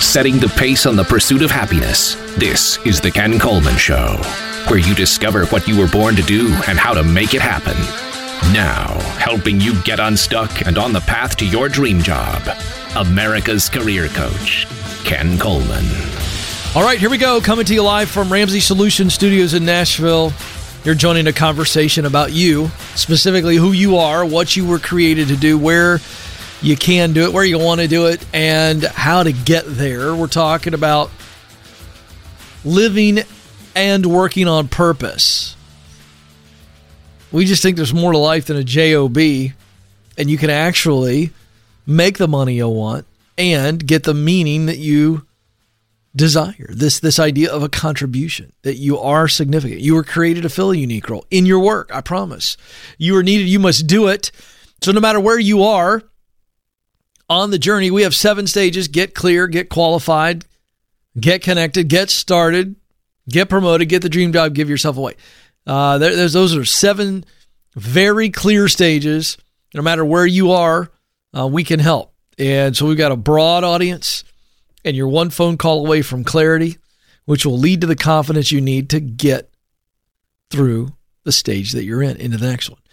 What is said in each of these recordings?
setting the pace on the pursuit of happiness. This is The Ken Coleman Show, where you discover what you were born to do and how to make it happen. Now, helping you get unstuck and on the path to your dream job, America's career coach, Ken Coleman. All right, here we go. Coming to you live from Ramsey Solutions Studios in Nashville. You're joining a conversation about you, specifically who you are, what you were created to do, where you can do it, where you want to do it, and how to get there. We're talking about living and working on purpose. We just think there's more to life than a job, and you can actually make the money you want and get the meaning that you desire. This idea of a contribution, that you are significant. You were created to fill a unique role in your work, I promise. You are needed, you must do it. So no matter where you are on the journey, we have 7 stages: get clear, get qualified, get connected, get started, get promoted, get the dream job, give yourself away. Those are 7 very clear stages. No matter where you are, we can help. And so we've got a broad audience, and you're one phone call away from clarity, which will lead to the confidence you need to get through the stage that you're in, into the next one.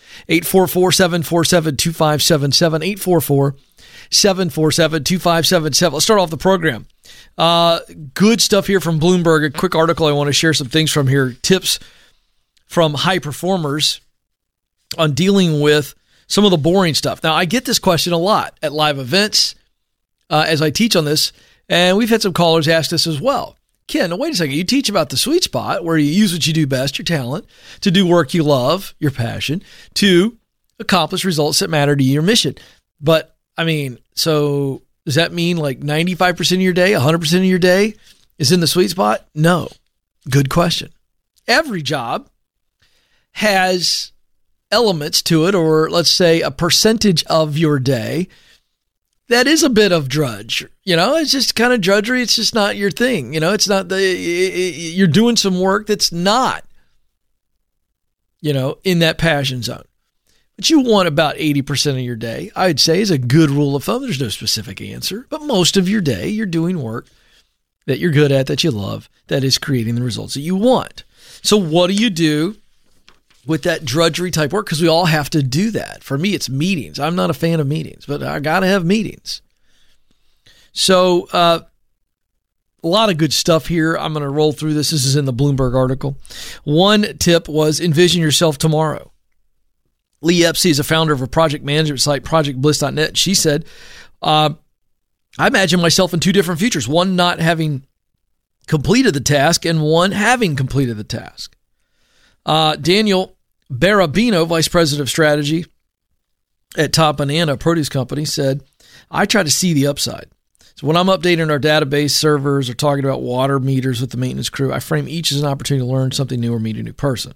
844-747-2577, 844-747-2577. Let's start off the program. Good stuff here from Bloomberg. A quick article I want to share some things from here. Tips from high performers on dealing with some of the boring stuff. Now, I get this question a lot at live events as I teach on this, and we've had some callers ask this as well. Ken, wait a second. You teach about the sweet spot where you use what you do best, your talent, to do work you love, your passion, to accomplish results that matter to your mission. But, I mean, so does that mean like 95% of your day, 100% of your day is in the sweet spot? No. Good question. Every job has elements to it, or let's say a percentage of your day that is a bit of drudge. It's just kind of drudgery. It's just not your thing. It's not you're doing some work that's not, in that passion zone. But you want about 80% of your day, I would say, is a good rule of thumb. There's no specific answer, but most of your day, you're doing work that you're good at, that you love, that is creating the results that you want. So what do you do with that drudgery type work? Because we all have to do that. For me, it's meetings. I'm not a fan of meetings, but I got to have meetings. So a lot of good stuff here. I'm going to roll through this. This is in the Bloomberg article. One tip was envision yourself tomorrow. Lee Epsey is a founder of a project management site, projectbliss.net. She said, I imagine myself in 2 different futures, one not having completed the task and one having completed the task. Daniel Barabino, Vice President of Strategy at Top Banana Produce Company, said, I try to see the upside. So when I'm updating our database servers or talking about water meters with the maintenance crew, I frame each as an opportunity to learn something new or meet a new person.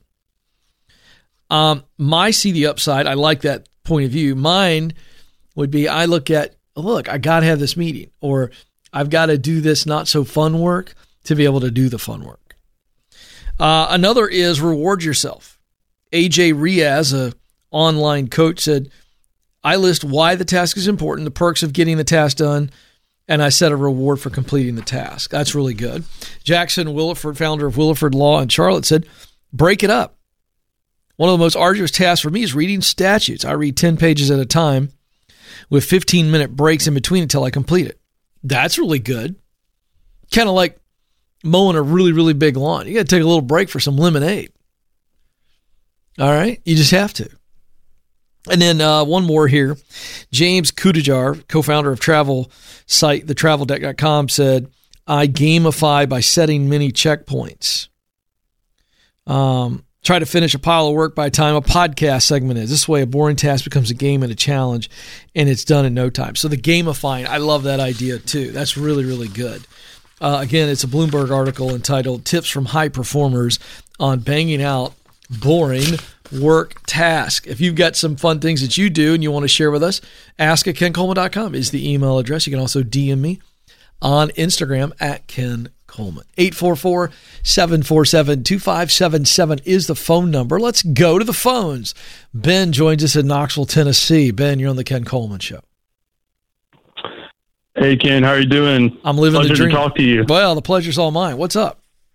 My see the upside, I like that point of view. Mine would be, I look at, look, I got to have this meeting, or I've got to do this not so fun work to be able to do the fun work. Another is reward yourself. AJ Riaz, an online coach, said, I list why the task is important, the perks of getting the task done, and I set a reward for completing the task. That's really good. Jackson Williford, founder of Williford Law in Charlotte, said, break it up. One of the most arduous tasks for me is reading statutes. I read 10 pages at a time with 15-minute breaks in between until I complete it. That's really good. Kind of like mowing a really, really big lawn. You got to take a little break for some lemonade. All right? You just have to. And then one more here. James Kudajar, co-founder of travel site, thetraveldeck.com, said, I gamify by setting many checkpoints. Try to finish a pile of work by the time a podcast segment is. This way, a boring task becomes a game and a challenge, and it's done in no time. So the gamifying, I love that idea too. That's really, really good. Again, it's a Bloomberg article entitled Tips from High Performers on Banging Out Boring Work Task. If you've got some fun things that you do and you want to share with us, ask@kencoleman.com is the email address. You can also DM me on Instagram at Ken Coleman. 844-747-2577 is the phone number. Let's go to the phones. Ben joins us in Knoxville, Tennessee. Ben, you're on the Ken Coleman Show. Hey, Ken, how are you doing? I'm living the dream. Pleasure to talk to you. Well, the pleasure's all mine. What's up?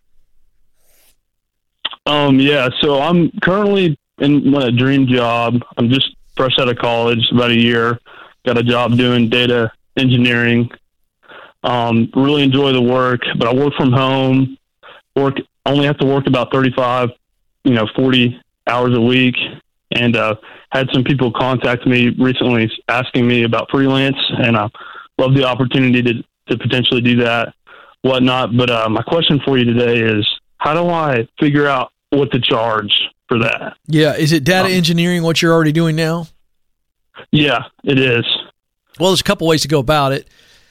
Yeah, so I'm currently in a dream job. I'm just fresh out of college, about a year. Got a job doing data engineering. Really enjoy the work, but I work from home. Only have to work about 35, 40 hours a week. And had some people contact me recently asking me about freelance, and I love the opportunity to potentially do that, whatnot. But my question for you today is, how do I figure out what to charge for that? Yeah. Is it data engineering, what you're already doing now? Yeah, it is. Well, there's a couple ways to go about it.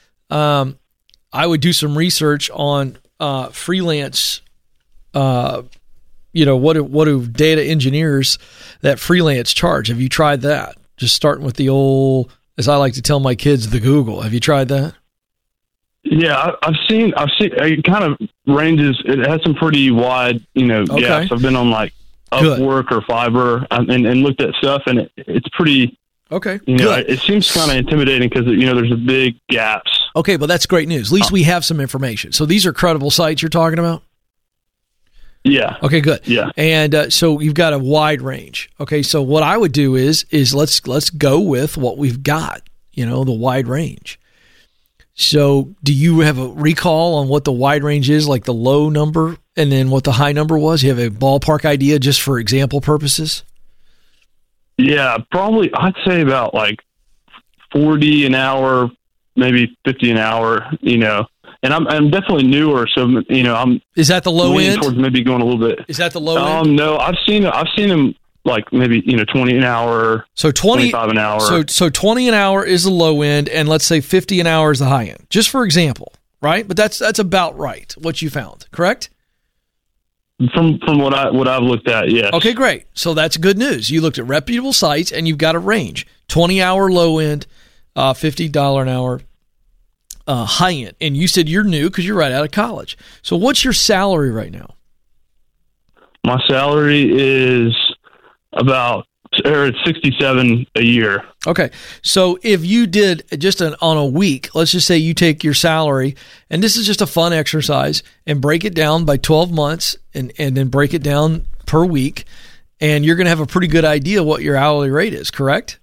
I would do some research on freelance. What do data engineers that freelance charge? Have you tried that? Just starting with the old, as I like to tell my kids, the Google. Have you tried that? Yeah, I've seen. It kind of ranges. It has some pretty wide, gaps. I've been on like Upwork or Fiverr and looked at stuff, and it's pretty. Okay. Good. It seems kind of intimidating because there's a big gaps. Okay, but that's great news. At least we have some information. So these are credible sites you're talking about? Yeah. Okay, good. Yeah. And so you've got a wide range. Okay, so what I would do is let's go with what we've got, the wide range. So do you have a recall on what the wide range is, like the low number, and then what the high number was? You have a ballpark idea just for example purposes? Yeah, probably I'd say about like 40 an hour, maybe 50 an hour, And I'm definitely newer, so I'm. Is that the low end? Towards maybe going a little bit. Is that the low end? No, I've seen them like maybe 20 an hour. So 25 an hour. So 20 an hour is the low end, and let's say 50 an hour is the high end, just for example, right? But that's about right. What you found, correct? From what I've looked at, yes. Okay, great. So that's good news. You looked at reputable sites, and you've got a range: 20 hour low end, $50 an hour. High end. And you said you're new because you're right out of college. So what's your salary right now? My salary is it's $67 a year. Okay. So if you did just on a week, let's just say you take your salary, and this is just a fun exercise, and break it down by 12 months and then break it down per week, and you're going to have a pretty good idea what your hourly rate is, correct?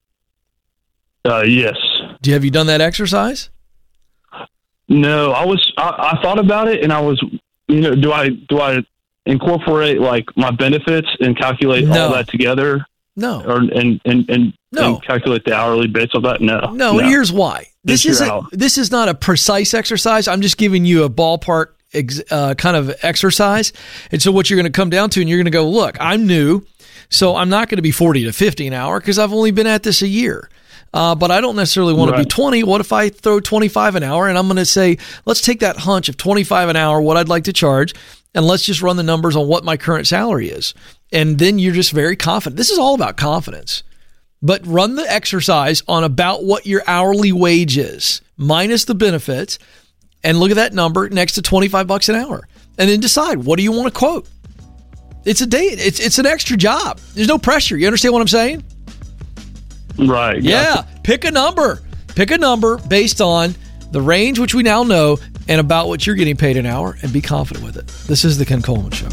Yes. Have you done that exercise? No, I thought about it, and I was, do I incorporate like my benefits and calculate all that together? No. And calculate the hourly based on that? No. And here's why. This is not a precise exercise. I'm just giving you a ballpark kind of exercise. And so what you're going to come down to, and you're going to go, look, I'm new, so I'm not going to be 40 to 50 an hour because I've only been at this a year. But I don't necessarily want to be 20. What if I throw 25 an hour? And I'm going to say, let's take that hunch of 25 an hour, what I'd like to charge, and let's just run the numbers on what my current salary is. And then you're just very confident. This is all about confidence. But run the exercise on about what your hourly wage is, minus the benefits, and look at that number next to $25 an hour. And then decide, what do you want to quote? It's a day. It's an extra job. There's no pressure. You understand what I'm saying? Right. Yeah. Pick a number. Pick a number based on the range, which we now know, and about what you're getting paid an hour, and be confident with it. This is the Ken Coleman Show.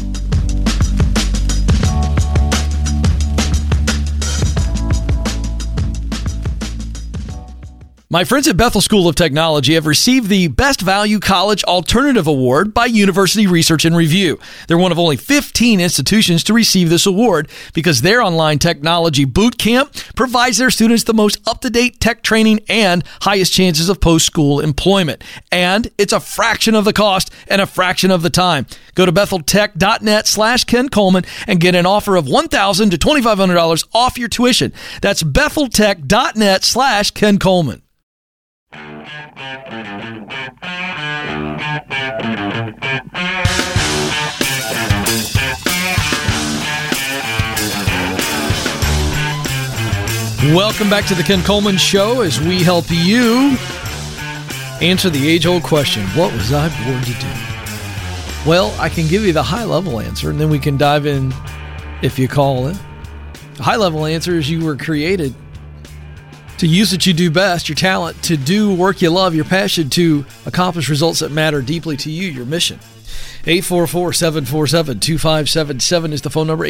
My friends at Bethel School of Technology have received the Best Value College Alternative Award by University Research and Review. They're one of only 15 institutions to receive this award because their online technology boot camp provides their students the most up-to-date tech training and highest chances of post-school employment. And it's a fraction of the cost and a fraction of the time. Go to BethelTech.net/Ken Coleman and get an offer of $1,000 to $2,500 off your tuition. That's BethelTech.net/Ken Coleman. Welcome back to the Ken Coleman Show as we help you answer the age-old question, what was I born to do? Well, I can give you the high-level answer, and then we can dive in if you call in. The high-level answer is you were created to use what you do best, your talent, to do work you love, your passion, to accomplish results that matter deeply to you, your mission. 844-747-2577 is the phone number,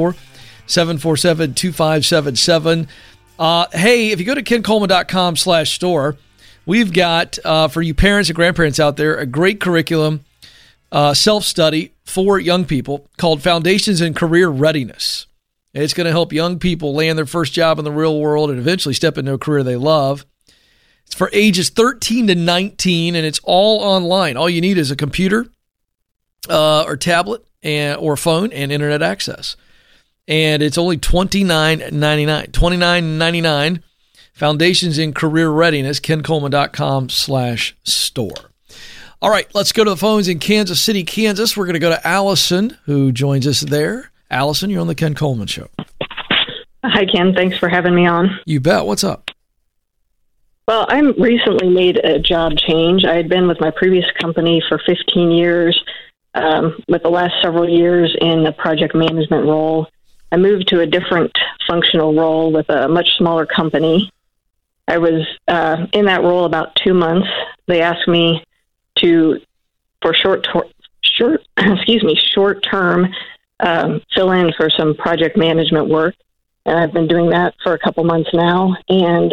844-747-2577. Hey, if you go to kencoleman.com/store, we've got, for you parents and grandparents out there, a great curriculum, self-study for young people called Foundations in Career Readiness. It's going to help young people land their first job in the real world and eventually step into a career they love. It's for ages 13 to 19, and it's all online. All you need is a computer or tablet or phone and internet access. And it's only $29.99. $29.99. Foundations in Career Readiness, kencoleman.com/store. All right, let's go to the phones in Kansas City, Kansas. We're going to go to Allison, who joins us there. Allison, you're on the Ken Coleman Show. Hi, Ken. Thanks for having me on. You bet. What's up? Well, I recently made a job change. I had been with my previous company for 15 years, with the last several years in the project management role. I moved to a different functional role with a much smaller company. I was in that role about 2 months. They asked me for short-term, fill in for some project management work, and I've been doing that for a couple months now. And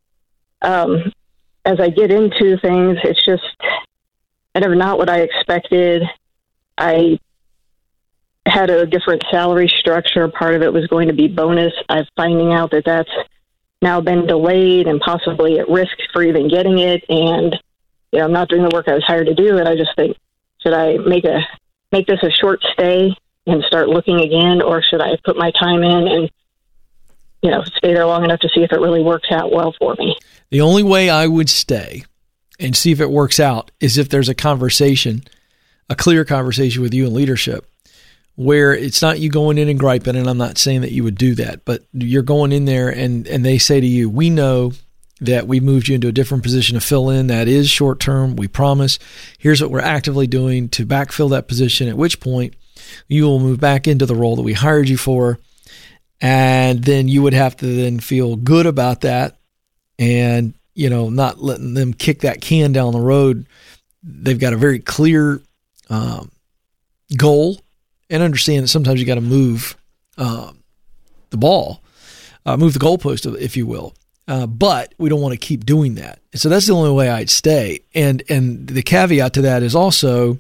as I get into things, it's just kind of not what I expected. I had a different salary structure. Part of it was going to be bonus. I'm finding out that that's now been delayed and possibly at risk for even getting it. And I'm not doing the work I was hired to do. And I just think, should I make this a short stay and start looking again, or should I put my time in and stay there long enough to see if it really works out well for me? The only way I would stay and see if it works out is if there's a conversation, a clear conversation with you and leadership, where it's not you going in and griping, and I'm not saying that you would do that, but you're going in there and they say to you, we know that we moved you into a different position to fill in. That is short term. We promise. Here's what we're actively doing to backfill that position, at which point you will move back into the role that we hired you for. And then you would have to then feel good about that and, not letting them kick that can down the road. They've got a very clear goal, and understand that sometimes you got to move the ball, move the goalpost, if you will. But we don't want to keep doing that. And so that's the only way I'd stay. And the caveat to that is also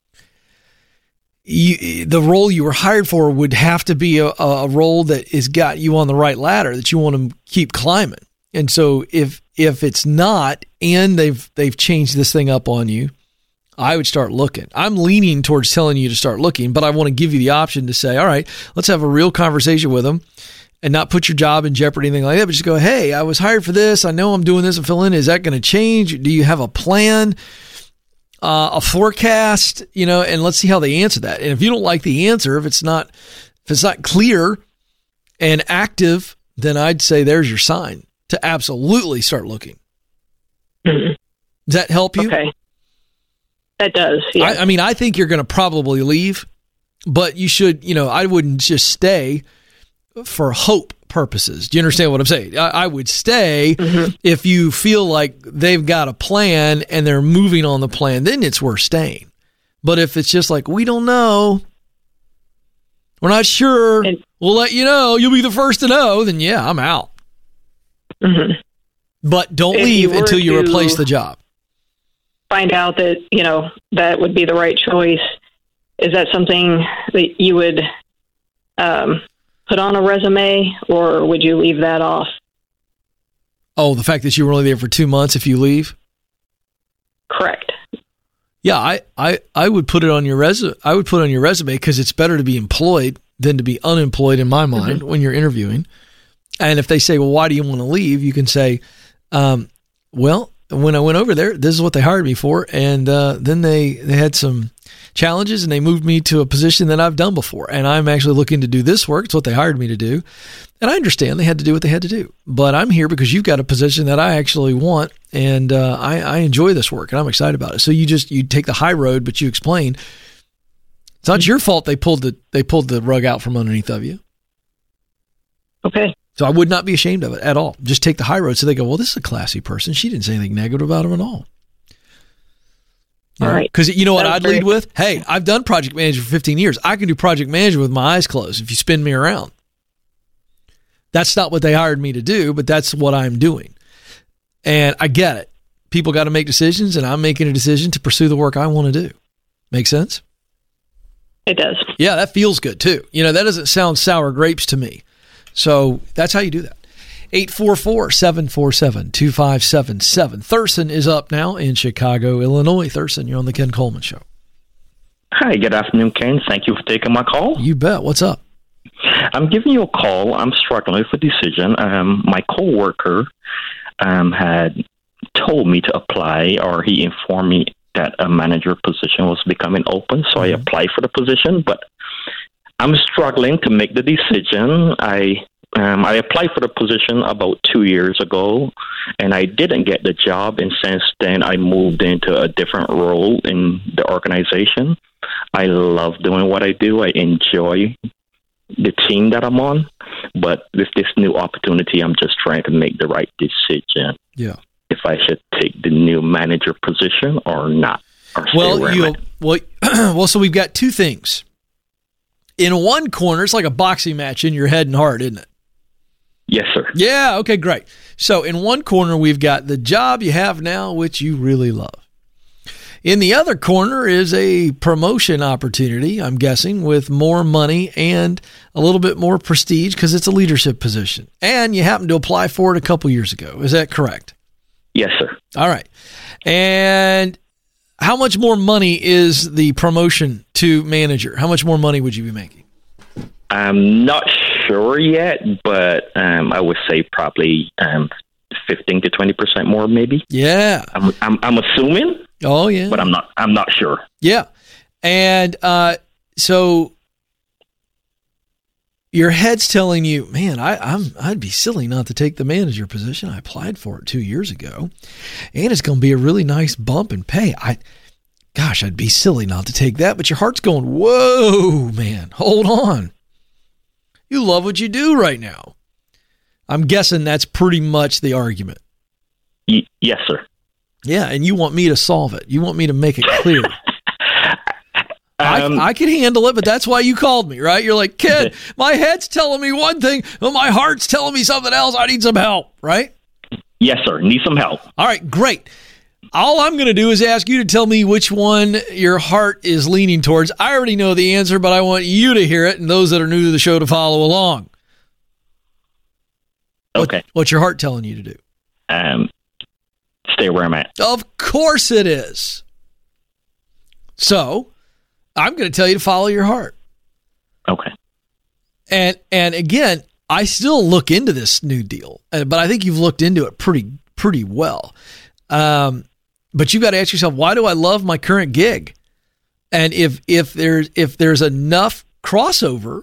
the role you were hired for would have to be a role that has got you on the right ladder, that you want to keep climbing. And so if it's not, and they've changed this thing up on you, I would start looking. I'm leaning towards telling you to start looking, but I want to give you the option to say, all right, let's have a real conversation with them and not put your job in jeopardy, anything like that, but just go, hey, I was hired for this. I know I'm doing this and fill in. Is that going to change? Do you have a plan, a forecast, and let's see how they answer that. And if you don't like the answer, if it's not clear and active, then I'd say there's your sign to absolutely start looking. Mm-hmm. Does that help you? Okay. That does. Yeah. I mean, I think you're going to probably leave, but you should, I wouldn't just stay for hope purposes. Do you understand what I'm saying? I would stay if you feel like they've got a plan and they're moving on the plan, then it's worth staying. But if it's just like, we don't know, we're not sure, we'll let you know, you'll be the first to know, then yeah, I'm out. Mm-hmm. But don't leave until you replace the job. Find out that, that would be the right choice. Is that something that you would put on a resume, or would you leave that off? Oh, the fact that you were only there for 2 months if you leave? Correct. Yeah, I would put it on your resume. I would put it on your resume because it's better to be employed than to be unemployed in my mind when you're interviewing. And if they say, well, why do you want to leave? You can say, well, when I went over there, this is what they hired me for. And then they had some challenges and they moved me to a position that I've done before. And I'm actually looking to do this work. It's what they hired me to do. And I understand they had to do what they had to do. But I'm here because you've got a position that I actually want. And I enjoy this work and I'm excited about it. So you take the high road, but you explain it's not your fault they pulled the rug out from underneath of you. Okay. So I would not be ashamed of it at all. Just take the high road. So they go, well, this is a classy person. She didn't say anything negative about him at all. All right. Because you know what That's I'd lead great. with? Hey, I've done project management for 15 years. I can do project management with my eyes closed if you spin me around. That's not what they hired me to do, but that's what I'm doing. And I get it. People got to make decisions, and I'm making a decision to pursue the work I want to do. Make sense? It does. Yeah, that feels good too. That doesn't sound sour grapes to me. So that's how you do that. 844-747-2577. Thurston is up now in Chicago, Illinois. Thurston, you're on the Ken Coleman Show. Hi, good afternoon, Ken. Thank you for taking my call. You bet. What's up? I'm giving you a call. I'm struggling with a decision. My coworker had told me to apply, or he informed me that a manager position was becoming open, so I applied for the position, but I'm struggling to make the decision. I applied for the position about 2 years ago, and I didn't get the job, and since then I moved into a different role in the organization. I love doing what I do. I enjoy the team that I'm on, but with this new opportunity, I'm just trying to make the right decision. Yeah. If I should take the new manager position or not, or stay where I'm at. Well, so we've got two things. In one corner, it's like a boxing match in your head and heart, isn't it? Yes, sir. Yeah, okay, great. So in one corner, we've got the job you have now, which you really love. In the other corner is a promotion opportunity, I'm guessing, with more money and a little bit more prestige because it's a leadership position. And you happened to apply for it a couple years ago. Is that correct? Yes, sir. All right. And how much more money is the promotion to manager? How much more money would you be making? I'm not sure yet, but I would say probably 15 to 20% more, maybe. Yeah. I'm assuming. Oh yeah. But I'm not sure. Yeah. And so your head's telling you, man, I'd be silly not to take the manager position. I applied for it 2 years ago, and it's going to be a really nice bump in pay. I'd be silly not to take that. But your heart's going, whoa, man, hold on. You love what you do right now. I'm guessing that's pretty much the argument. Yes, sir. Yeah, and you want me to solve it. You want me to make it clear. I can handle it, but that's why you called me, right? You're like, Ken, my head's telling me one thing, but my heart's telling me something else. I need some help, right? Yes, sir. Need some help. All right, great. All I'm going to do is ask you to tell me which one your heart is leaning towards. I already know the answer, but I want you to hear it and those that are new to the show to follow along. Okay. What's your heart telling you to do? Stay where I'm at. Of course it is. So I'm going to tell you to follow your heart. Okay. And again, I still look into this new deal, but I think you've looked into it pretty well. But you've got to ask yourself, why do I love my current gig? And if there's enough crossover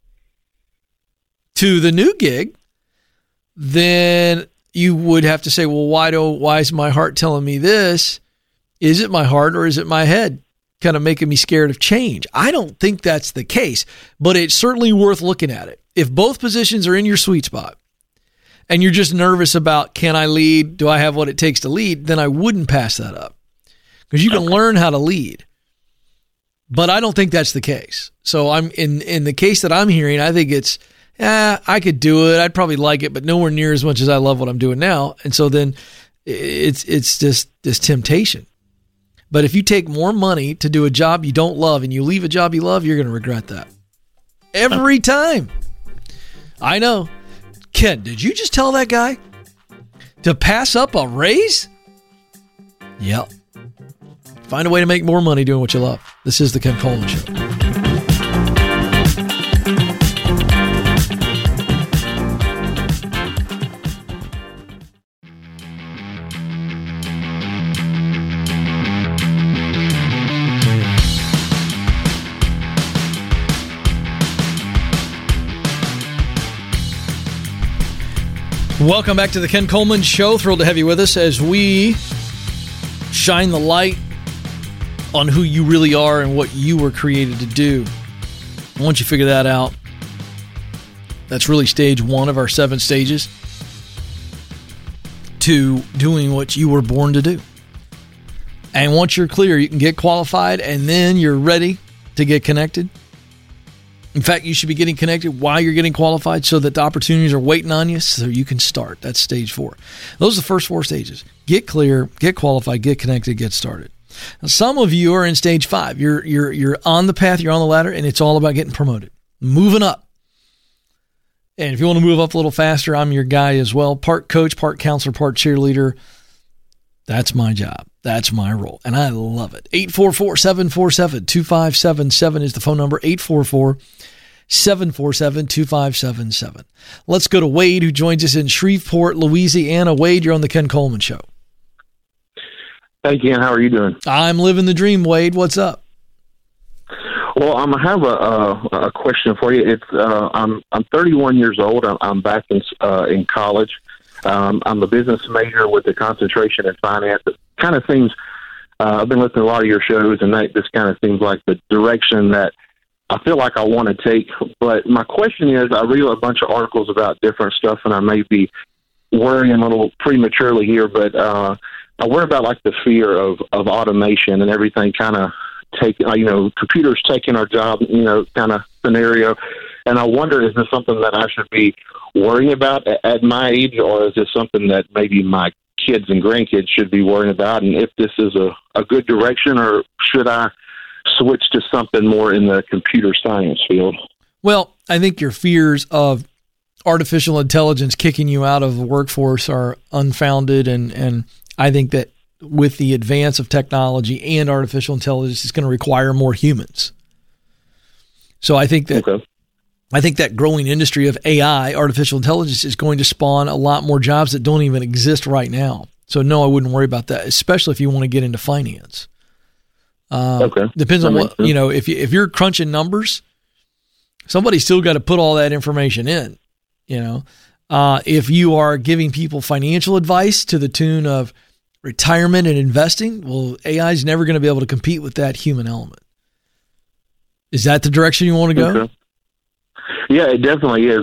to the new gig, then you would have to say, well, why is my heart telling me this? Is it my heart or is it my head kind of making me scared of change? I don't think that's the case, but it's certainly worth looking at it. If both positions are in your sweet spot and you're just nervous about, can I lead? Do I have what it takes to lead? Then I wouldn't pass that up because you can learn how to lead. But I don't think that's the case. So I'm in the case that I'm hearing, I think it's, I could do it. I'd probably like it, but nowhere near as much as I love what I'm doing now. And so then it's just this temptation. But if you take more money to do a job you don't love and you leave a job you love, you're going to regret that. Every time. I know. Ken, did you just tell that guy to pass up a raise? Yep. Find a way to make more money doing what you love. This is the Ken Coleman Show. Welcome back to the Ken Coleman Show. Thrilled to have you with us as we shine the light on who you really are and what you were created to do. Once you figure that out, That's really stage 1 of our 7 stages to doing what you were born to do. And once you're clear, you can get qualified, and then you're ready to get connected. In fact, you should be getting connected while you're getting qualified so that the opportunities are waiting on you so you can start. That's stage 4. Those are the first 4 stages. Get clear, get qualified, get connected, get started. Now, some of you are in stage 5. You're on the path, you're on the ladder, and it's all about getting promoted, moving up. And if you want to move up a little faster, I'm your guy as well. Part coach, part counselor, part cheerleader. That's my job. That's my role. And I love it. 844-747-2577 is the phone number. 844-747-2577. Let's go to Wade, who joins us in Shreveport, Louisiana. Wade, you're on the Ken Coleman Show. Hey, Ken. How are you doing? I'm living the dream, Wade. What's up? Well, I have a question for you. It's I'm 31 years old. I'm back in college. I'm a business major with a concentration in finance. It kind of seems I've been listening to a lot of your shows, and this kind of seems like the direction that I feel like I want to take. But my question is, I read a bunch of articles about different stuff, and I may be worrying a little prematurely here, but I worry about like the fear of automation and everything kind of computers taking our job, kind of scenario. And I wonder, is this something that I should be worrying about at my age, or is this something that maybe my kids and grandkids should be worrying about? And if this is a good direction, or should I switch to something more in the computer science field? Well, I think your fears of artificial intelligence kicking you out of the workforce are unfounded, and I think that with the advance of technology and artificial intelligence, it's going to require more humans. So I think that growing industry of AI, artificial intelligence, is going to spawn a lot more jobs that don't even exist right now. So no, I wouldn't worry about that, especially if you want to get into finance. Depends on what, if you're crunching numbers, somebody's still got to put all that information in, if you are giving people financial advice to the tune of retirement and investing, well, AI is never going to be able to compete with that human element. Is that the direction you want to go? Okay. Yeah, it definitely is.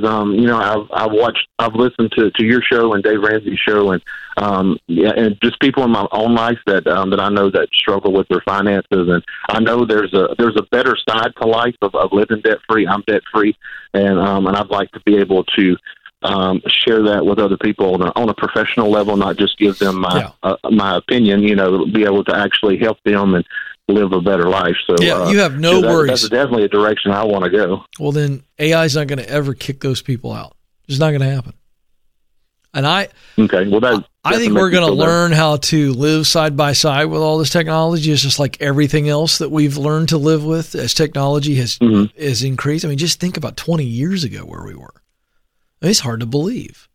I've listened to your show and Dave Ramsey's show, and and just people in my own life that I know that struggle with their finances, and I know there's a better side to life of living debt free. I'm debt free, and I'd like to be able to share that with other people on a professional level, not just give them my opinion. Be able to actually help them and live a better life. So you have no worries. That's definitely a direction I want to go. Well, then AI is not going to ever kick those people out. It's not going to happen. And I think we're going to learn how to live side by side with all this technology. It's just like everything else that we've learned to live with as technology has increased. I mean, just think about 20 years ago where we were. I mean, it's hard to believe,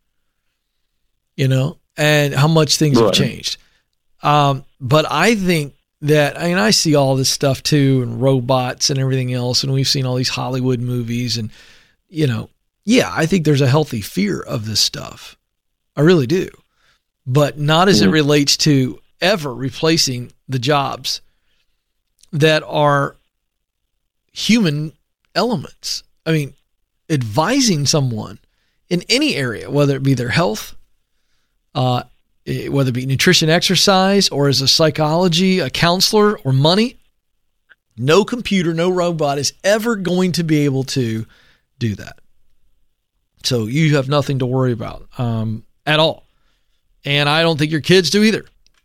and how much things have changed. But I think that, I see all this stuff too, and robots and everything else, and we've seen all these Hollywood movies, and, I think there's a healthy fear of this stuff. I really do. But not as it relates to ever replacing the jobs that are human elements. I mean, advising someone in any area, whether it be their health, whether it be nutrition, exercise, or as a psychology, a counselor, or money, no computer, no robot is ever going to be able to do that. So you have nothing to worry about at all. And I don't think your kids do either.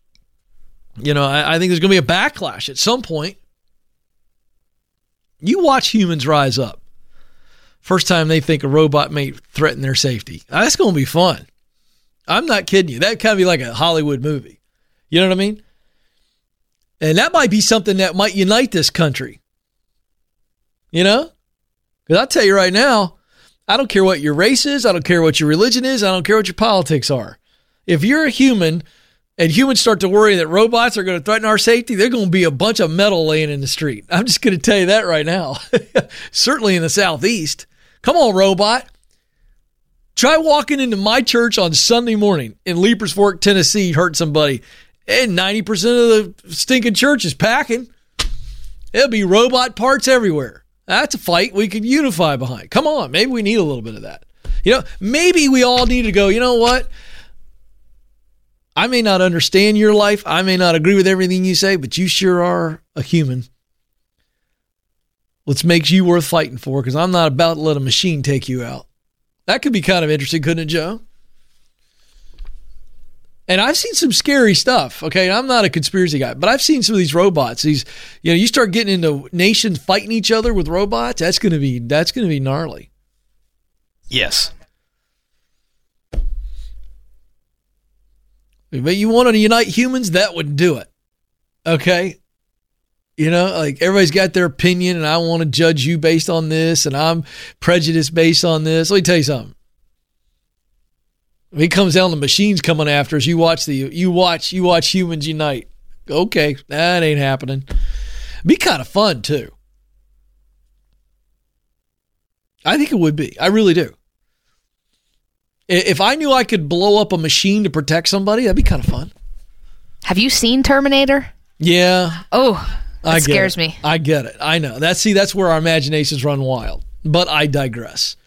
I think there's going to be a backlash at some point. You watch humans rise up. First time they think a robot may threaten their safety. That's going to be fun. I'm not kidding you. That kind of be like a Hollywood movie. You know what I mean? And that might be something that might unite this country. Because I'll tell you right now, I don't care what your race is. I don't care what your religion is. I don't care what your politics are. If you're a human and humans start to worry that robots are going to threaten our safety, they're going to be a bunch of metal laying in the street. I'm just going to tell you that right now. Certainly in the Southeast. Come on, robot. Try walking into my church on Sunday morning in Leapers Fork, Tennessee, hurt somebody, and 90% of the stinking church is packing. There'll be robot parts everywhere. That's a fight we could unify behind. Come on, maybe we need a little bit of that. Maybe we all need to go, you know what? I may not understand your life. I may not agree with everything you say, but you sure are a human. Let's make you worth fighting for, because I'm not about to let a machine take you out. That could be kind of interesting, couldn't it, Joe? And I've seen some scary stuff, okay? I'm not a conspiracy guy, but I've seen some of these robots. You start getting into nations fighting each other with robots, that's going to be gnarly. Yes. But you want to unite humans, that would do it. Okay? Everybody's got their opinion, and I want to judge you based on this, and I'm prejudiced based on this. Let me tell you something. When it comes down to machines coming after us, you watch humans unite. Okay, that ain't happening. Be kind of fun too. I think it would be. I really do. If I knew I could blow up a machine to protect somebody, that'd be kind of fun. Have you seen Terminator? Yeah. Oh, that scares me. I get it. I know. That's where our imaginations run wild. But I digress.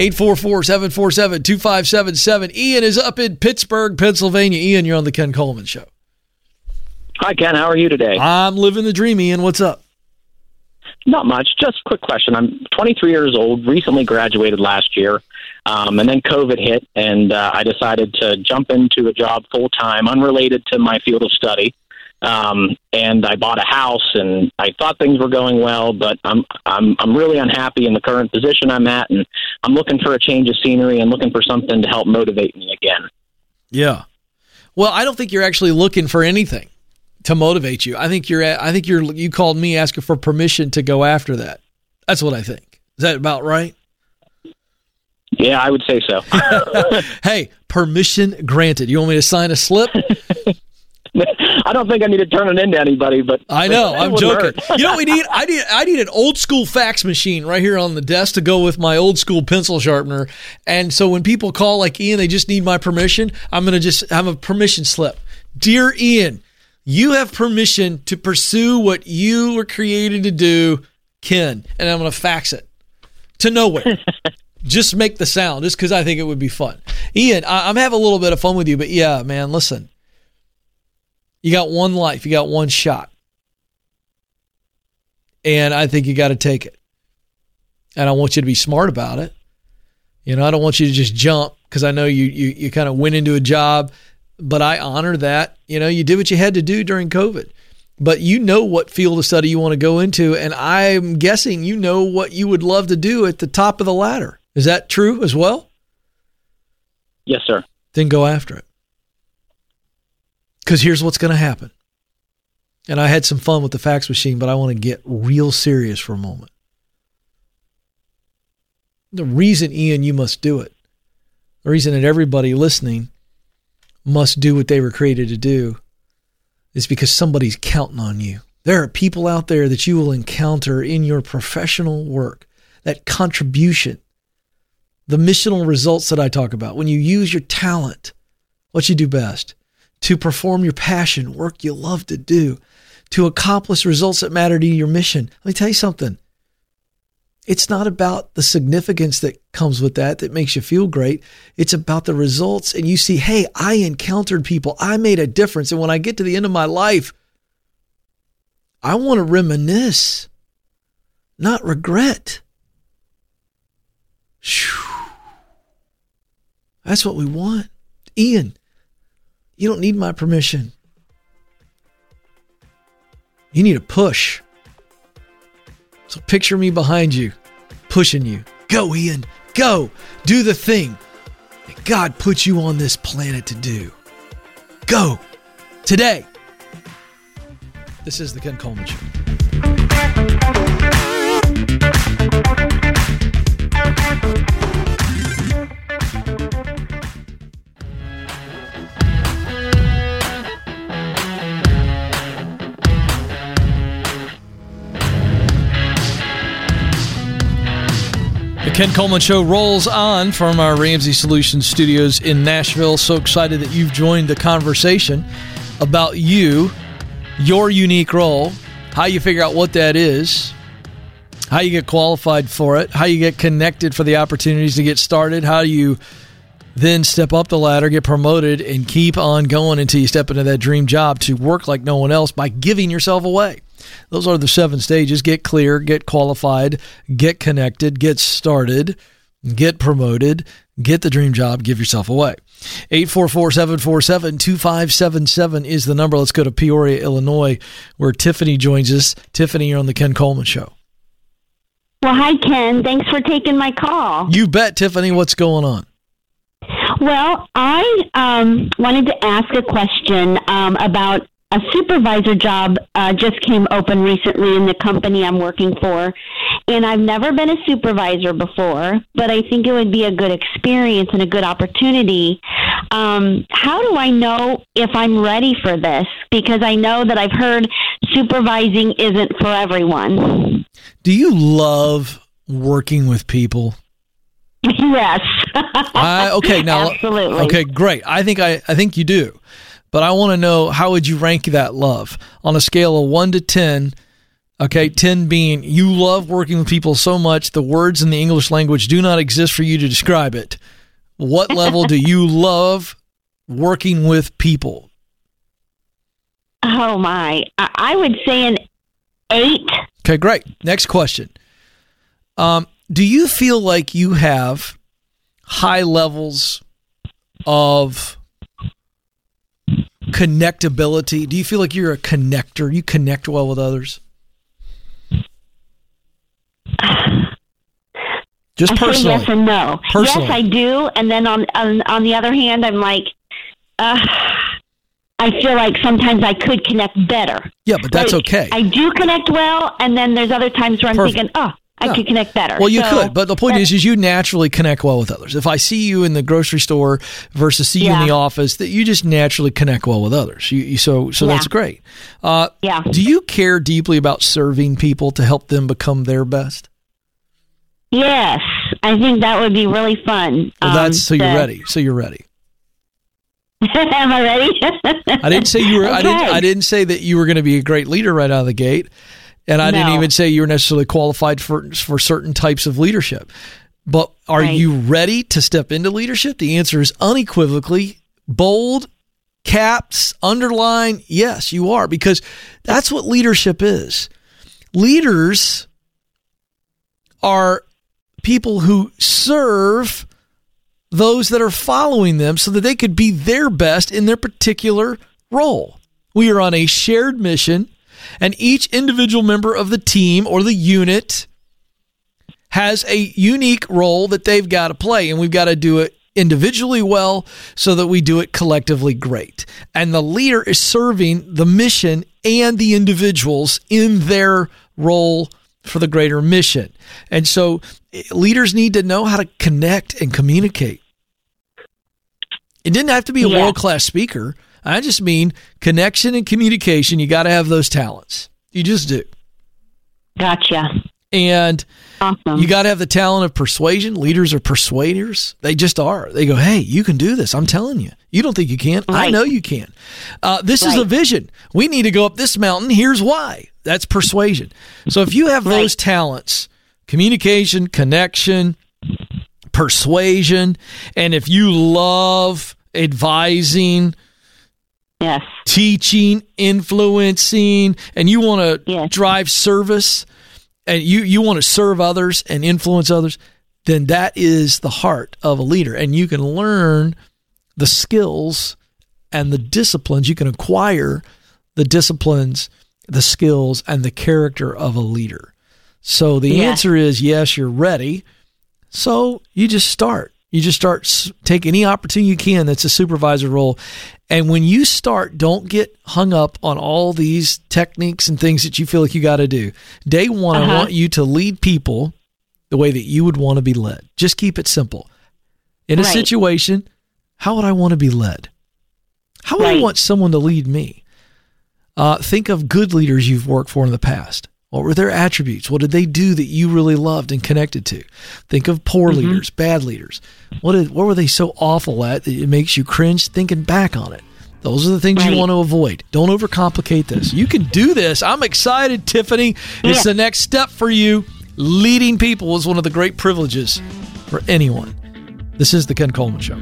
844-747-2577. Ian is up in Pittsburgh, Pennsylvania. Ian, you're on the Ken Coleman Show. Hi, Ken. How are you today? I'm living the dream, Ian. What's up? Not much. Just a quick question. I'm 23 years old, recently graduated last year, and then COVID hit, and I decided to jump into a job full-time, unrelated to my field of study. And I bought a house, and I thought things were going well, but I'm really unhappy in the current position I'm at, and I'm looking for a change of scenery and looking for something to help motivate me again. Yeah. Well, I don't think you're actually looking for anything to motivate you. I think you called me asking for permission to go after that. That's what I think. Is that about right? Yeah, I would say so. Hey, permission granted. You want me to sign a slip? I don't think I need to turn it into anybody, but I know, I'm joking. You know what we need? I need an old school fax machine right here on the desk to go with my old school pencil sharpener. And so when people call like Ian, they just need my permission. I'm going to just have a permission slip. Dear Ian, you have permission to pursue what you were created to do, Ken. And I'm going to fax it to nowhere. Just make the sound, just because I think it would be fun. Ian, I'm having a little bit of fun with you, but yeah, man, listen. You got one life. You got one shot. And I think you got to take it. And I want you to be smart about it. I don't want you to just jump, because I know you kind of went into a job, but I honor that. You did what you had to do during COVID. But you know what field of study you want to go into, and I'm guessing you know what you would love to do at the top of the ladder. Is that true as well? Yes, sir. Then go after it. Because here's what's going to happen. And I had some fun with the fax machine, but I want to get real serious for a moment. The reason, Ian, you must do it, the reason that everybody listening must do what they were created to do, is because somebody's counting on you. There are people out there that you will encounter in your professional work, that contribution, the missional results that I talk about, when you use your talent, what you do best, to perform your passion, work you love to do, to accomplish results that matter to your mission. Let me tell you something. It's not about the significance that comes with that makes you feel great. It's about the results. And you see, hey, I encountered people. I made a difference. And when I get to the end of my life, I want to reminisce, not regret. Whew. That's what we want. Ian, you don't need my permission. You need a push. So picture me behind you, pushing you. Go, Ian. Go. Do the thing that God put you on this planet to do. Go. Today. This is the Ken Coleman Show. The Ken Coleman Show rolls on from our Ramsey Solutions studios in Nashville. So excited that you've joined the conversation about you, your unique role, how you figure out what that is, how you get qualified for it, how you get connected for the opportunities to get started, how you then step up the ladder, get promoted, and keep on going until you step into that dream job to work like no one else by giving yourself away. Those are the 7 stages. Get clear, get qualified, get connected, get started, get promoted, get the dream job, give yourself away. 844-747-2577 is the number. Let's go to Peoria, Illinois, where Tiffany joins us. Tiffany, you're on the Ken Coleman Show. Well, hi, Ken. Thanks for taking my call. You bet, Tiffany. What's going on? Well, I wanted to ask a question about a supervisor job just came open recently in the company I'm working for, and I've never been a supervisor before, but I think it would be a good experience and a good opportunity. How do I know if I'm ready for this? Because I know that I've heard supervising isn't for everyone. Do you love working with people? Yes. Okay, now absolutely. Okay, great. I think you do. But I want to know, how would you rank that love on a scale of 1 to 10? Okay, 10 being you love working with people so much the words in the English language do not exist for you to describe it. What level do you love working with people? Oh my, I would say an 8. Okay, great. Next question. Do you feel like you have high levels of connectability? Do you feel like you're a connector? You connect well with others? Just personally. Yes and no. Personally. Yes, I do. And then on the other hand, I'm like, I feel like sometimes I could connect better. Yeah, but that's okay. I do connect well, and then there's other times where I'm thinking, I could connect better. Well, you could, but the point is you naturally connect well with others. If I see you in the grocery store versus see you in the office, that you just naturally connect well with others. So that's great. Do you care deeply about serving people to help them become their best? Yes, I think that would be really fun. Well, you're ready. So you're ready. Am I ready? I didn't say you were. Okay. I didn't say that you were going to be a great leader right out of the gate. And I didn't even say you were necessarily qualified for certain types of leadership. But are you ready to step into leadership? The answer is unequivocally, bold, caps, underline, yes, you are. Because that's what leadership is. Leaders are people who serve those that are following them so that they could be their best in their particular role. We are on a shared mission. And each individual member of the team or the unit has a unique role that they've got to play. And we've got to do it individually well so that we do it collectively great. And the leader is serving the mission and the individuals in their role for the greater mission. And so leaders need to know how to connect and communicate. It didn't have to be a world-class speaker. I just mean connection and communication. You got to have those talents. You just do. Gotcha. And awesome. You got to have the talent of persuasion. Leaders are persuaders. They just are. They go, hey, you can do this. I'm telling you. You don't think you can? Right. I know you can. This is a vision. We need to go up this mountain. Here's why. That's persuasion. So if you have those talents, communication, connection, persuasion, and if you love advising, teaching, influencing, and you want to drive service, and you want to serve others and influence others, then that is the heart of a leader. And you can learn the skills and the disciplines. You can acquire the disciplines, the skills, and the character of a leader. So the answer is yes, you're ready. So you just start. You just start, take any opportunity you can that's a supervisor role. And when you start, don't get hung up on all these techniques and things that you feel like you got to do. Day one, I want you to lead people the way that you would want to be led. Just keep it simple. In a situation, how would I want to be led? How would I want someone to lead me? Think of good leaders you've worked for in the past. What were their attributes? What did they do that you really loved and connected to? Think of poor leaders, bad leaders. What were they so awful at that it makes you cringe thinking back on it? Those are the things you want to avoid. Don't overcomplicate this. You can do this. I'm excited, Tiffany. It's the next step for you. Leading people is one of the great privileges for anyone. This is The Ken Coleman Show.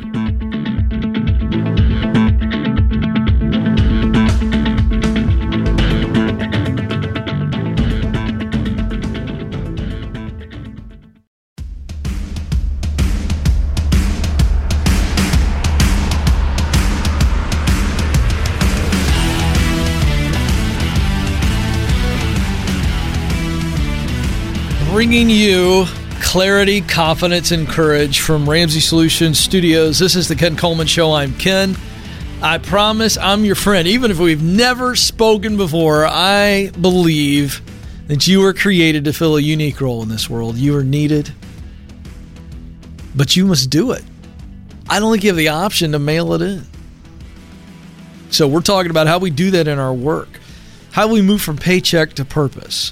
Bringing you clarity, confidence, and courage from Ramsey Solutions Studios. This is the Ken Coleman Show. I'm Ken. I promise I'm your friend. Even if we've never spoken before, I believe that you were created to fill a unique role in this world. You are needed, but you must do it. I don't think you have the option to mail it in. So we're talking about how we do that in our work. How we move from paycheck to purpose.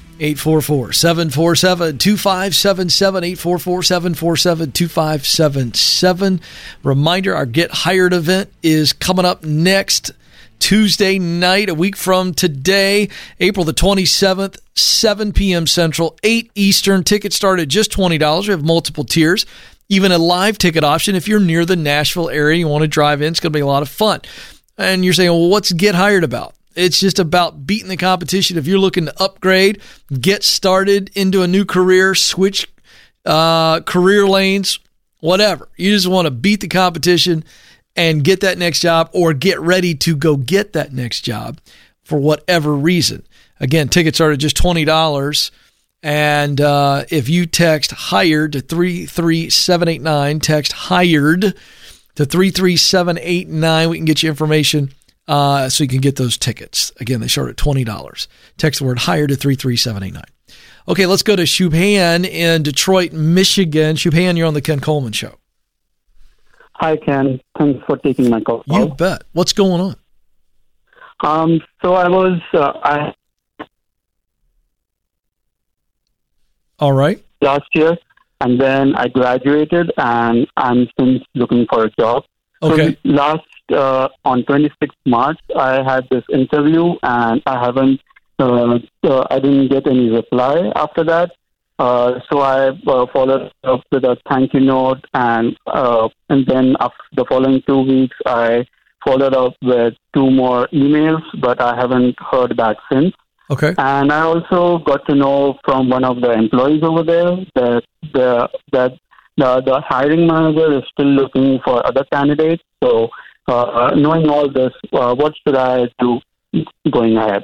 844-747-2577, 844-747-2577. Reminder, our Get Hired event is coming up next Tuesday night, a week from today, April the 27th, 7 p.m. Central, 8 Eastern. Tickets start at just $20. We have multiple tiers, even a live ticket option. If you're near the Nashville area, you want to drive in, it's going to be a lot of fun. And you're saying, well, what's Get Hired about? It's just about beating the competition. If you're looking to upgrade, get started into a new career, switch career lanes, whatever. You just want to beat the competition and get that next job or get ready to go get that next job for whatever reason. Again, tickets start at just $20. And if you text HIRED to 33789, text HIRED to 33789, we can get you information. So you can get those tickets. Again, they start at $20. Text the word HIRED to 33789. Okay, let's go to Shubhan in Detroit, Michigan. Shubhan, you're on the Ken Coleman Show. Hi, Ken. Thanks for taking my call. You bet. What's going on? So I was... All right. Last year, and then I graduated, and I'm since looking for a job. Okay. So on 26th March, I had this interview, and I didn't get any reply after that. So I followed up with a thank you note, and then after the following 2 weeks, I followed up with 2 more emails, but I haven't heard back since. Okay. And I also got to know from one of the employees over there that the hiring manager is still looking for other candidates. So knowing all this, what should I do going ahead?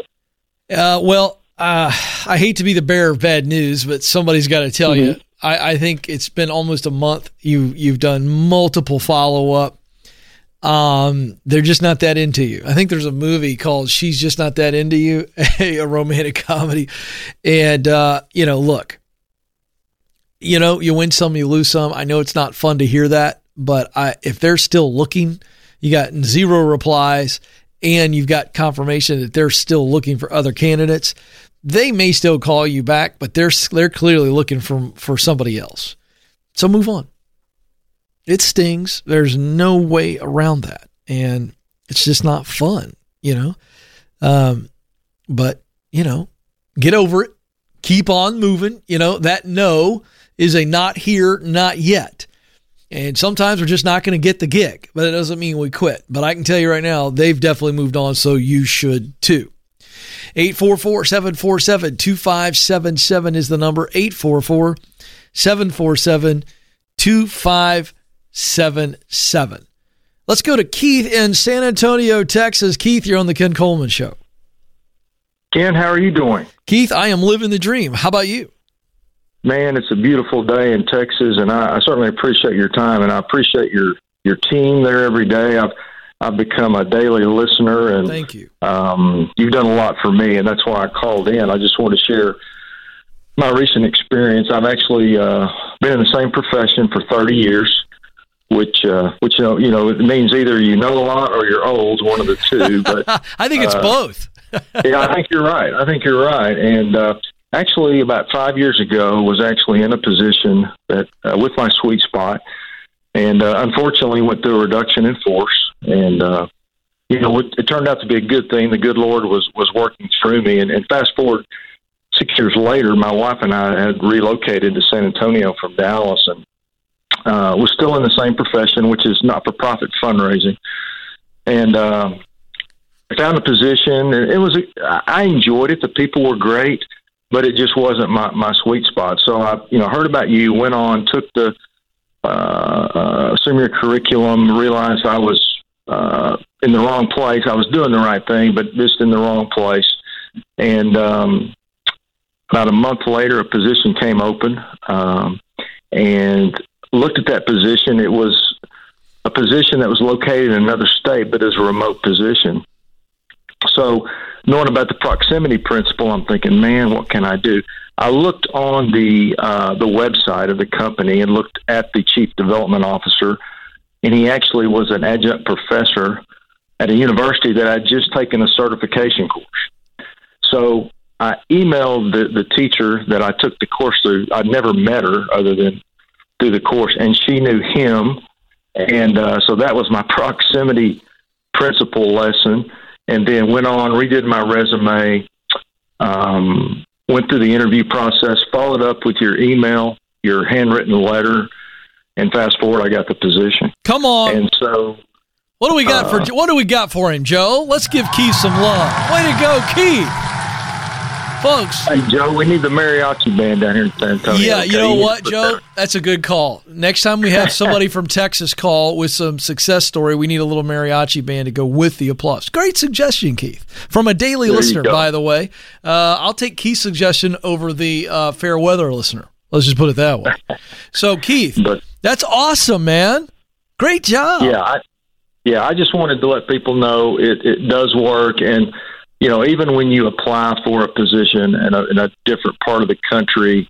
I hate to be the bearer of bad news, but somebody's got to tell you. I think it's been almost a month. You've done multiple follow-up. They're just not that into you. I think there's a movie called She's Just Not That Into You, a romantic comedy. And, look, you win some, you lose some. I know it's not fun to hear that, but if they're still looking, you got 0 replies, and you've got confirmation that they're still looking for other candidates, they may still call you back, but they're clearly looking for somebody else. So move on. It stings. There's no way around that. And it's just not fun, But, get over it. Keep on moving. That no is a not here, not yet. And sometimes we're just not going to get the gig, but it doesn't mean we quit. But I can tell you right now, they've definitely moved on, so you should too. 844-747-2577 is the number. 844-747-2577. Let's go to Keith in San Antonio, Texas. Keith, you're on the Ken Coleman Show. Ken, how are you doing? Keith, I am living the dream. How about you? Man, it's a beautiful day in Texas, and I certainly appreciate your time, and I appreciate your team there every day. I've become a daily listener, and thank you. You've done a lot for me, and that's why I called in. I just want to share my recent experience. I've actually been in the same profession for 30 years, which it means either you know a lot or you're old, one of the two. But I think it's both. Yeah, I think you're right. And actually, about 5 years ago, was actually in a position that with my sweet spot, and unfortunately went through a reduction in force. And it turned out to be a good thing. The good Lord was working through me. And fast forward 6 years later, my wife and I had relocated to San Antonio from Dallas, and was still in the same profession, which is not-for-profit fundraising. And I found a position, and I enjoyed it. The people were great, but it just wasn't my sweet spot. So I, heard about you, went on, took the senior curriculum, realized I was in the wrong place. I was doing the right thing, but just in the wrong place. And about a month later, a position came open, and looked at that position. It was a position that was located in another state, but as a remote position. So knowing about the proximity principle, I'm thinking, man, what can I do? I looked on the website of the company and looked at the chief development officer, and he actually was an adjunct professor at a university that I'd just taken a certification course. So I emailed the teacher that I took the course through. I'd never met her other than through the course, and she knew him. And so that was my proximity principle lesson. And then went on, redid my resume, went through the interview process, followed up with your email, your handwritten letter, and fast forward, I got the position. Come on. And so, what do we got for him, Joe? Let's give Keith some love. Way to go, Keith. Folks. Hey, Joe, we need the mariachi band down here in San Antonio. Yeah, okay? you know what, Joe? That's a good call. Next time we have somebody from Texas call with some success story, we need a little mariachi band to go with the applause. Great suggestion, Keith. From a daily listener, by the way. I'll take Keith's suggestion over the fair weather listener. Let's just put it that way. So, Keith, that's awesome, man. Great job. Yeah, I just wanted to let people know it does work. And, even when you apply for a position in a different part of the country,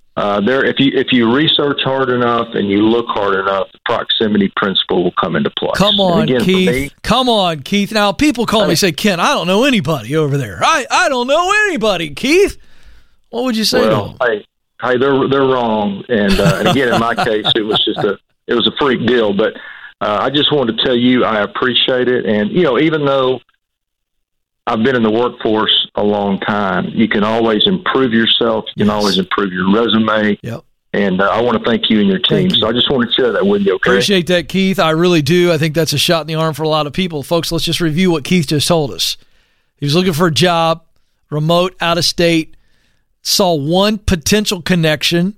if you research hard enough and you look hard enough, the proximity principle will come into play. Come on, Keith. Come on, Keith. Now, people call me and say, Ken, I don't know anybody over there. I don't know anybody, Keith. What would you say to them? Hey, they're wrong. And again, in my case, it was a freak deal. But I just wanted to tell you I appreciate it. And, even though I've been in the workforce a long time, you can always improve yourself. You can always improve your resume. Yep. And I want to thank you and your team. So I just want to share that with you, okay? Appreciate that, Keith. I really do. I think that's a shot in the arm for a lot of people. Folks, let's just review what Keith just told us. He was looking for a job, remote, out of state, saw one potential connection,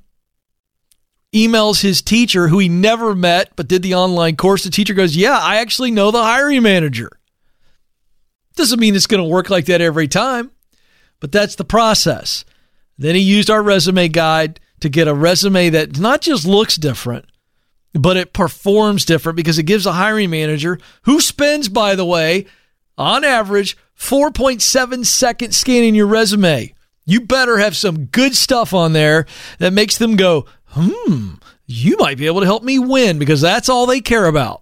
emails his teacher, who he never met but did the online course. The teacher goes, yeah, I actually know the hiring manager. Doesn't mean it's going to work like that every time, but that's the process. Then he used our resume guide to get a resume that not just looks different, but it performs different because it gives a hiring manager, who spends, by the way, on average, 4.7 seconds scanning your resume. You better have some good stuff on there that makes them go, you might be able to help me win, because that's all they care about.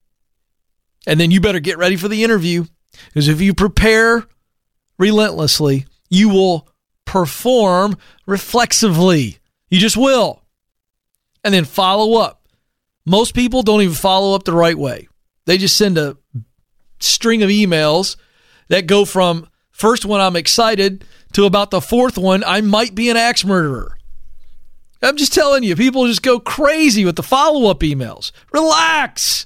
And then you better get ready for the interview, because if you prepare relentlessly, you will perform reflexively. You just will. And then follow up. Most people don't even follow up the right way. They just send a string of emails that go from first one, I'm excited, to about the fourth one, I might be an axe murderer. I'm just telling you, people just go crazy with the follow-up emails. Relax.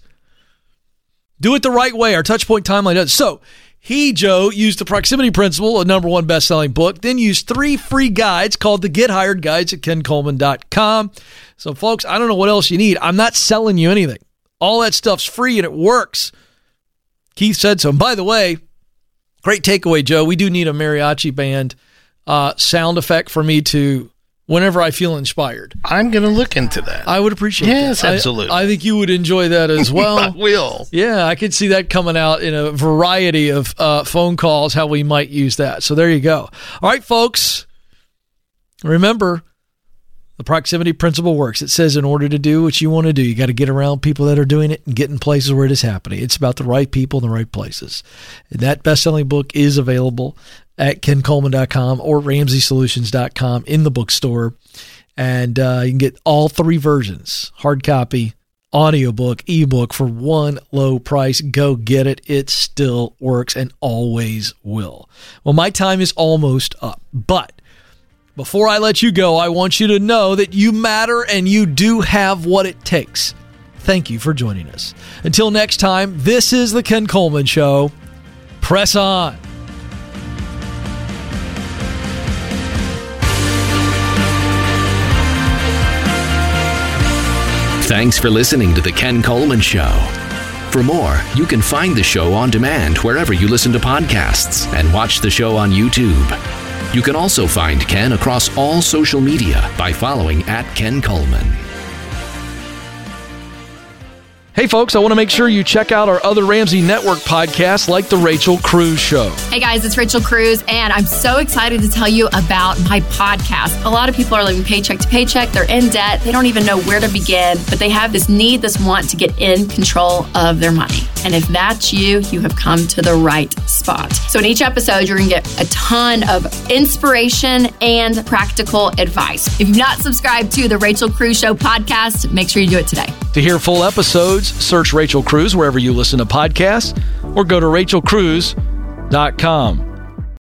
Do it the right way. Our Touchpoint timeline does. So Joe, used the proximity principle, a #1 best-selling book, then used 3 free guides called the Get Hired Guides at KenColeman.com. So, folks, I don't know what else you need. I'm not selling you anything. All that stuff's free, and it works. Keith said so. And by the way, great takeaway, Joe. We do need a mariachi band sound effect for me to, whenever I feel inspired. I'm going to look into that. I would appreciate that. Yes, absolutely. I think you would enjoy that as well. I will. Yeah, I could see that coming out in a variety of phone calls, how we might use that. So there you go. All right, folks. Remember, the proximity principle works. It says in order to do what you want to do, you got to get around people that are doing it and get in places where it is happening. It's about the right people in the right places. And that best-selling book is available at KenColeman.com or RamseySolutions.com in the bookstore. And you can get all 3 versions, hard copy, audiobook, ebook, for one low price. Go get it. It still works and always will. Well, my time is almost up, but Before I let you go, I want you to know that you matter and you do have what it takes. Thank you for joining us. Until next time, this is The Ken Coleman Show. Press on. Thanks for listening to The Ken Coleman Show. For more, you can find the show on demand wherever you listen to podcasts and watch the show on YouTube. You can also find Ken across all social media by following @Ken Coleman. Hey folks, I want to make sure you check out our other Ramsey Network podcasts like The Rachel Cruz Show. Hey guys, it's Rachel Cruz, and I'm so excited to tell you about my podcast. A lot of people are living paycheck to paycheck. They're in debt. They don't even know where to begin, but they have this need, this want to get in control of their money. And if that's you, you have come to the right spot. So in each episode, you're going to get a ton of inspiration and practical advice. If you've not subscribed to the Rachel Cruz Show podcast, make sure you do it today. To hear full episodes, search Rachel Cruz wherever you listen to podcasts or go to rachelcruz.com.